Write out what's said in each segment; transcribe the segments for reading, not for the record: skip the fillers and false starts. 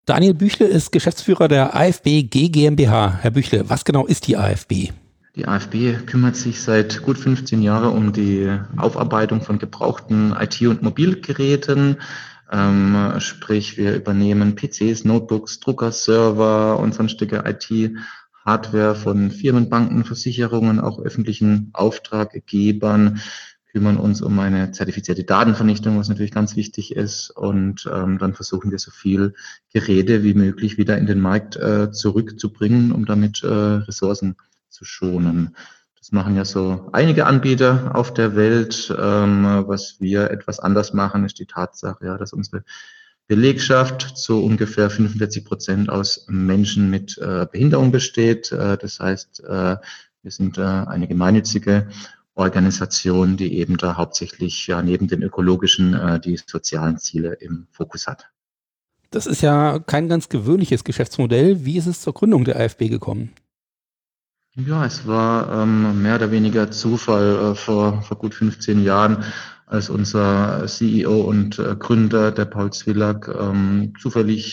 Daniel Büchle ist Geschäftsführer der AFB G GmbH. Herr Büchle, was genau ist die AFB? Die AFB kümmert sich seit gut 15 Jahren um die Aufarbeitung von gebrauchten IT- und Mobilgeräten. Sprich, wir übernehmen PCs, Notebooks, Drucker, Server und sonstige IT-Hardware von Firmen, Banken, Versicherungen, auch öffentlichen Auftraggebern, kümmern uns um eine zertifizierte Datenvernichtung, was natürlich ganz wichtig ist. Und dann versuchen wir so viel Geräte wie möglich wieder in den Markt zurückzubringen, um damit Ressourcen zu schonen. Das machen ja so einige Anbieter auf der Welt. Was wir etwas anders machen, ist die Tatsache, ja, dass unsere Belegschaft zu ungefähr 45% aus Menschen mit Behinderung besteht. Das heißt, wir sind eine gemeinnützige Organisation, die eben da hauptsächlich ja neben den ökologischen die sozialen Ziele im Fokus hat. Das ist ja kein ganz gewöhnliches Geschäftsmodell. Wie ist es zur Gründung der AFB gekommen? Ja, es war mehr oder weniger Zufall vor gut 15 Jahren, als unser CEO und Gründer, der Paul Zwillack, zufällig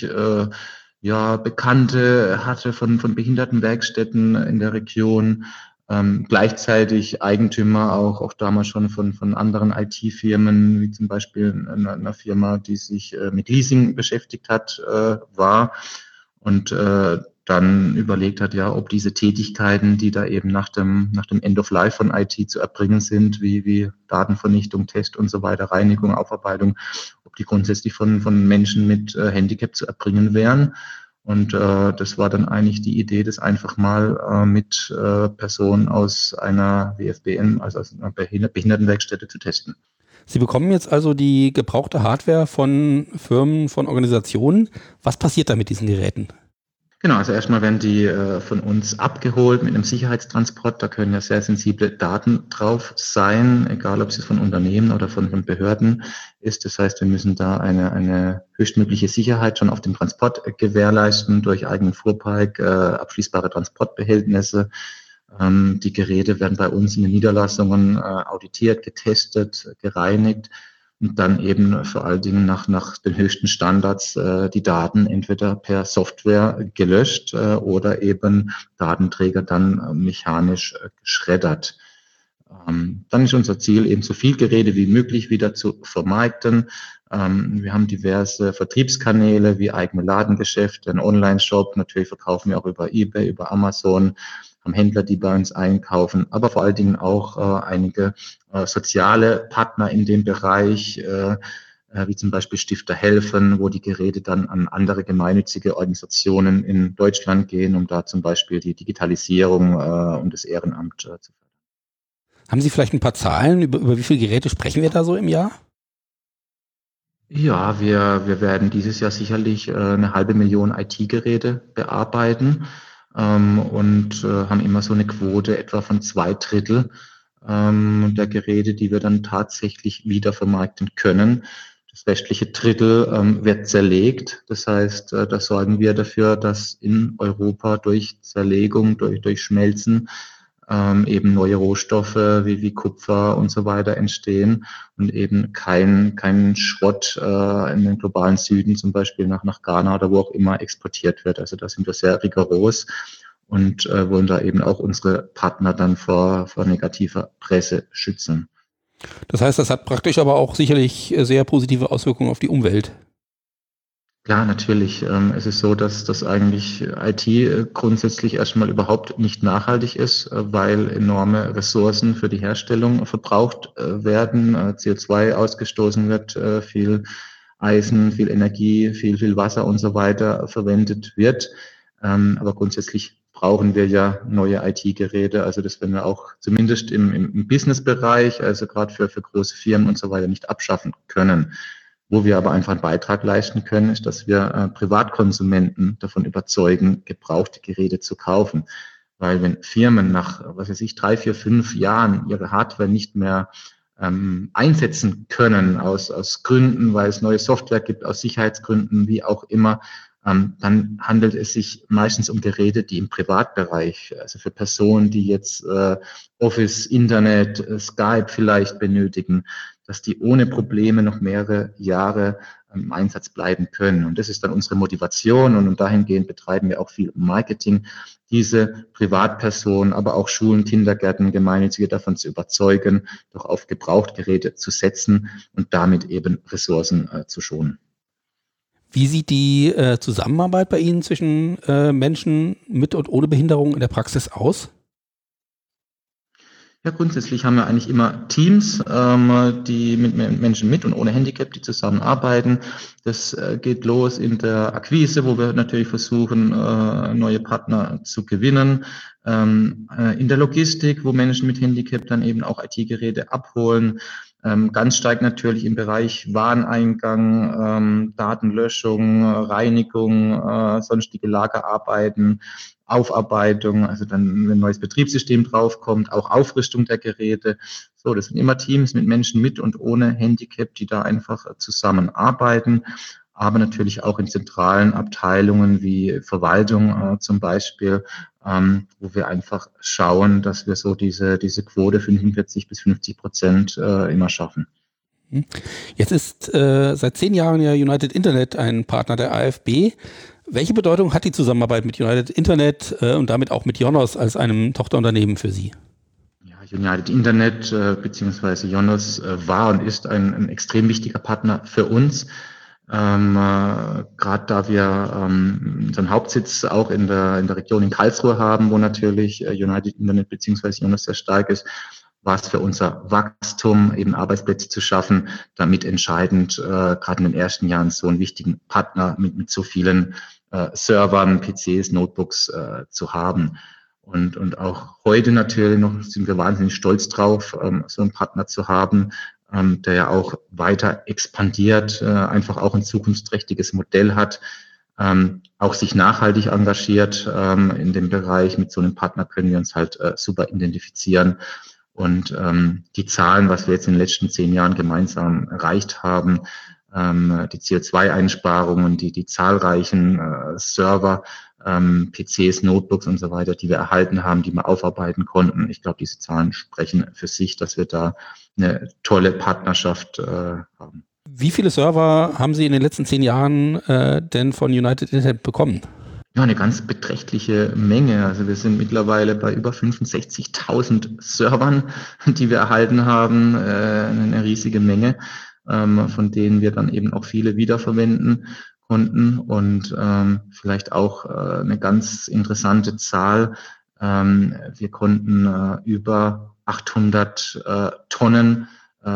ja Bekannte hatte von Behindertenwerkstätten in der Region, gleichzeitig Eigentümer auch damals schon von anderen IT-Firmen, wie zum Beispiel einer Firma, die sich mit Leasing beschäftigt hat, war. Und dann überlegt hat, ja, ob diese Tätigkeiten, die da eben nach dem End of Life von IT zu erbringen sind, wie Datenvernichtung, Test und so weiter, Reinigung, Aufarbeitung, ob die grundsätzlich von Menschen mit Handicap zu erbringen wären. Und das war dann eigentlich die Idee, das einfach mal mit Personen aus einer WFBN, also aus einer Behindertenwerkstätte zu testen. Sie bekommen jetzt also die gebrauchte Hardware von Firmen, von Organisationen. Was passiert da mit diesen Geräten? Genau, also erstmal werden die von uns abgeholt mit einem Sicherheitstransport. Da können ja sehr sensible Daten drauf sein, egal ob es von Unternehmen oder von Behörden ist. Das heißt, wir müssen da eine höchstmögliche Sicherheit schon auf dem Transport gewährleisten durch eigenen Fuhrpark, abschließbare Transportbehältnisse. Die Geräte werden bei uns in den Niederlassungen auditiert, getestet, gereinigt. Und dann eben vor allen Dingen nach den höchsten Standards die Daten entweder per Software gelöscht oder eben Datenträger dann mechanisch geschreddert. Dann ist unser Ziel, eben so viel Geräte wie möglich wieder zu vermarkten. Wir haben diverse Vertriebskanäle wie eigene Ladengeschäfte, einen Online-Shop. Natürlich verkaufen wir auch über eBay, über Amazon, haben Händler, die bei uns einkaufen, aber vor allen Dingen auch einige soziale Partner in dem Bereich, wie zum Beispiel Stifter helfen, wo die Geräte dann an andere gemeinnützige Organisationen in Deutschland gehen, um da zum Beispiel die Digitalisierung und das Ehrenamt zu fördern. Haben Sie vielleicht ein paar Zahlen, über wie viele Geräte sprechen wir da so im Jahr? Ja, wir werden dieses Jahr sicherlich 500.000 IT-Geräte bearbeiten und haben immer so eine Quote etwa von 2/3 der Geräte, die wir dann tatsächlich wieder vermarkten können. Das restliche Drittel wird zerlegt. Das heißt, da sorgen wir dafür, dass in Europa durch Zerlegung, durch Schmelzen eben neue Rohstoffe wie Kupfer und so weiter entstehen und eben kein Schrott in den globalen Süden, zum Beispiel nach Ghana oder wo auch immer, exportiert wird. Also da sind wir sehr rigoros und wollen da eben auch unsere Partner dann vor negativer Presse schützen. Das heißt, das hat praktisch aber auch sicherlich sehr positive Auswirkungen auf die Umwelt. Klar, natürlich. Es ist so, dass eigentlich IT grundsätzlich erstmal überhaupt nicht nachhaltig ist, weil enorme Ressourcen für die Herstellung verbraucht werden, CO2 ausgestoßen wird, viel Eisen, viel Energie, viel Wasser und so weiter verwendet wird. Aber grundsätzlich brauchen wir ja neue IT-Geräte. Also das werden wir auch zumindest im Business-Bereich, also gerade für große Firmen und so weiter, nicht abschaffen können. Wo wir aber einfach einen Beitrag leisten können, ist, dass wir Privatkonsumenten davon überzeugen, gebrauchte Geräte zu kaufen. Weil wenn Firmen nach, was weiß ich, 3, 4, 5 Jahren ihre Hardware nicht mehr einsetzen können aus Gründen, weil es neue Software gibt, aus Sicherheitsgründen, wie auch immer, dann handelt es sich meistens um Geräte, die im Privatbereich, also für Personen, die jetzt Office, Internet, Skype vielleicht benötigen, dass die ohne Probleme noch mehrere Jahre im Einsatz bleiben können. Und das ist dann unsere Motivation und dahingehend betreiben wir auch viel Marketing, diese Privatpersonen, aber auch Schulen, Kindergärten, Gemeinnützige davon zu überzeugen, doch auf Gebrauchtgeräte zu setzen und damit eben Ressourcen zu schonen. Wie sieht die Zusammenarbeit bei Ihnen zwischen Menschen mit und ohne Behinderung in der Praxis aus? Ja, grundsätzlich haben wir eigentlich immer Teams, die mit Menschen mit und ohne Handicap, die zusammenarbeiten. Das geht los in der Akquise, wo wir natürlich versuchen, neue Partner zu gewinnen. In der Logistik, wo Menschen mit Handicap dann eben auch IT-Geräte abholen. Ganz stark natürlich im Bereich Wareneingang, Datenlöschung, Reinigung, sonstige Lagerarbeiten, Aufarbeitung, also dann, wenn ein neues Betriebssystem draufkommt, auch Aufrüstung der Geräte. So, das sind immer Teams mit Menschen mit und ohne Handicap, die da einfach zusammenarbeiten, aber natürlich auch in zentralen Abteilungen wie Verwaltung zum Beispiel, wo wir einfach schauen, dass wir so diese Quote 45-50% immer schaffen. Jetzt ist seit 10 Jahren ja United Internet ein Partner der AfB. Welche Bedeutung hat die Zusammenarbeit mit United Internet und damit auch mit Jonos als einem Tochterunternehmen für Sie? Ja, United Internet bzw. Jonos war und ist ein extrem wichtiger Partner für uns. Gerade da wir unseren Hauptsitz auch in der Region in Karlsruhe haben, wo natürlich United Internet bzw. Jonos sehr stark ist, war es für unser Wachstum, eben Arbeitsplätze zu schaffen, damit entscheidend, gerade in den ersten Jahren so einen wichtigen Partner mit so vielen Servern, PCs, Notebooks zu haben. Und auch heute natürlich noch sind wir wahnsinnig stolz drauf, so einen Partner zu haben, der ja auch weiter expandiert, einfach auch ein zukunftsträchtiges Modell hat, auch sich nachhaltig engagiert in dem Bereich. Mit so einem Partner können wir uns halt super identifizieren. Und die Zahlen, was wir jetzt in den letzten 10 Jahren gemeinsam erreicht haben, die CO2-Einsparungen, die zahlreichen Server, PCs, Notebooks und so weiter, die wir erhalten haben, die wir aufarbeiten konnten. Ich glaube, diese Zahlen sprechen für sich, dass wir da eine tolle Partnerschaft haben. Wie viele Server haben Sie in den letzten 10 Jahren denn von United Internet bekommen? Ja, eine ganz beträchtliche Menge. Also wir sind mittlerweile bei über 65.000 Servern, die wir erhalten haben. Eine riesige Menge, von denen wir dann eben auch viele wiederverwenden konnten. Und vielleicht auch eine ganz interessante Zahl. Wir konnten über 800 Tonnen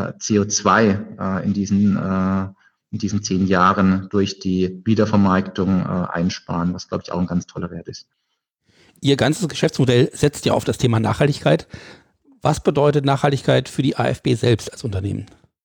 CO2 in diesen 10 Jahren durch die Wiedervermarktung einsparen, was, glaube ich, auch ein ganz toller Wert ist. Ihr ganzes Geschäftsmodell setzt ja auf das Thema Nachhaltigkeit. Was bedeutet Nachhaltigkeit für die AfB selbst als Unternehmen?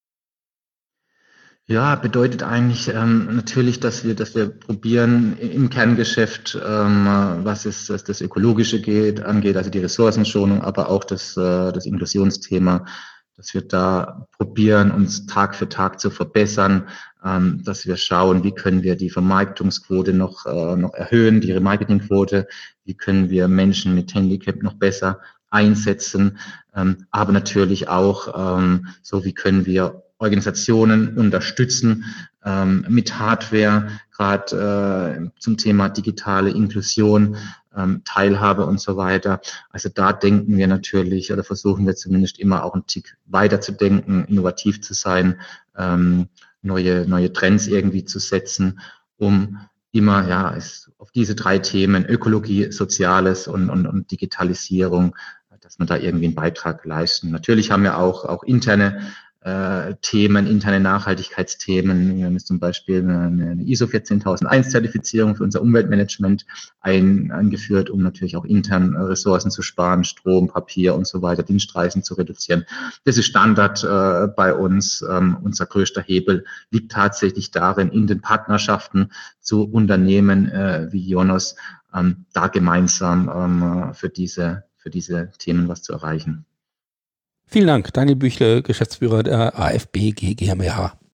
Ja, bedeutet eigentlich natürlich, dass wir probieren im Kerngeschäft, was das Ökologische angeht, also die Ressourcenschonung, aber auch das Inklusionsthema, dass wir da probieren, uns Tag für Tag zu verbessern, dass wir schauen, wie können wir die Vermarktungsquote noch erhöhen, die Remarketingquote, wie können wir Menschen mit Handicap noch besser einsetzen, aber natürlich auch, so wie können wir Organisationen unterstützen mit Hardware, gerade zum Thema digitale Inklusion, Teilhabe und so weiter. Also da denken wir natürlich oder versuchen wir zumindest immer auch einen Tick weiter zu denken, innovativ zu sein, neue Trends irgendwie zu setzen, um immer auf diese 3 Themen Ökologie, Soziales und Digitalisierung, dass man da irgendwie einen Beitrag leisten. Natürlich haben wir auch interne Themen, interne Nachhaltigkeitsthemen. Wir haben jetzt zum Beispiel eine ISO 14001 Zertifizierung für unser Umweltmanagement eingeführt, um natürlich auch intern Ressourcen zu sparen, Strom, Papier und so weiter, Dienstreisen zu reduzieren. Das ist Standard bei uns. Unser größter Hebel liegt tatsächlich darin, in den Partnerschaften zu Unternehmen wie Jonos, da gemeinsam für diese Themen was zu erreichen. Vielen Dank, Daniel Büchle, Geschäftsführer der AfB GmbH.